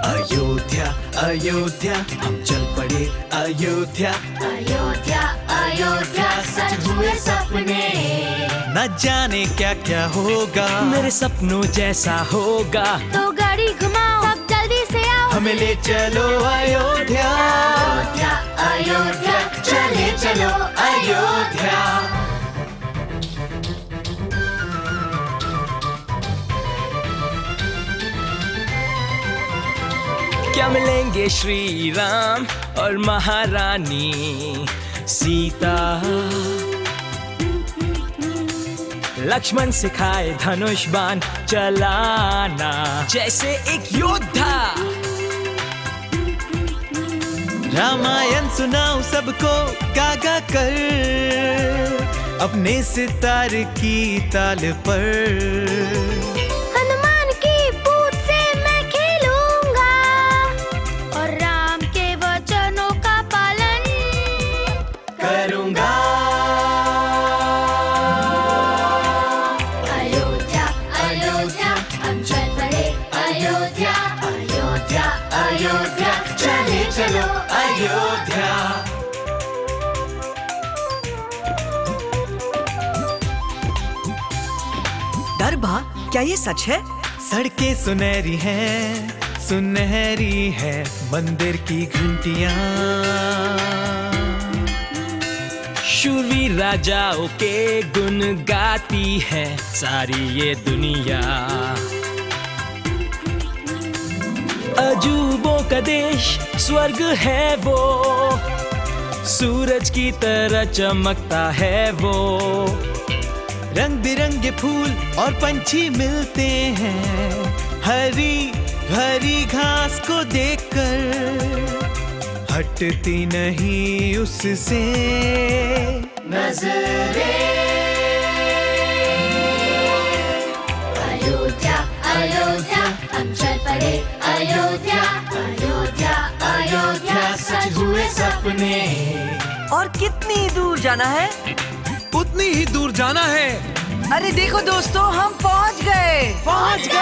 अयोध्या अयोध्या हम चल पड़े अयोध्या। अयोध्या अयोध्या सच हुए सपने। न जाने क्या क्या होगा, मेरे सपनों जैसा होगा। तो गाड़ी घुमाओ, सब जल्दी से आओ, हमें ले चलो अयोध्या। अयोध्या अयोध्या चले चलो अयोध्या। क्या मिलेंगे श्री राम और महारानी सीता। लक्ष्मण सिखाए धनुष बाण चलाना जैसे एक योद्धा। रामायण सुनाओ सबको गा गा कर, अपने सितार की ताल पर। हनुमान की पूछ से मैं खेलूंगा और राम के वचनों का पालन करूंगा। अयोध्या अयोध्या हम चल पड़े अयोध्या। अयोध्या अयोध्या चले चलो अयोध्या। दरबा, क्या ये सच है? सड़कें सुनहरी हैं, सुनहरी है मंदिर की घंटियां। शूरवीर राजाओं के गुण गाती है सारी ये दुनिया। अजूबों का देश स्वर्ग है वो, सूरज की तरह चमकता है वो। रंग बिरंगे फूल और पंछी मिलते हैं, हरी भरी घास को देखकर हटती नहीं उससे नजरें। अयोध्या अयोध्या हम चल पड़े अयोध्या। अयोध्या अयोध्या सच हुए सपने। और कितनी दूर जाना है? उतनी ही दूर जाना है। अरे देखो दोस्तों, हम पहुंच गए।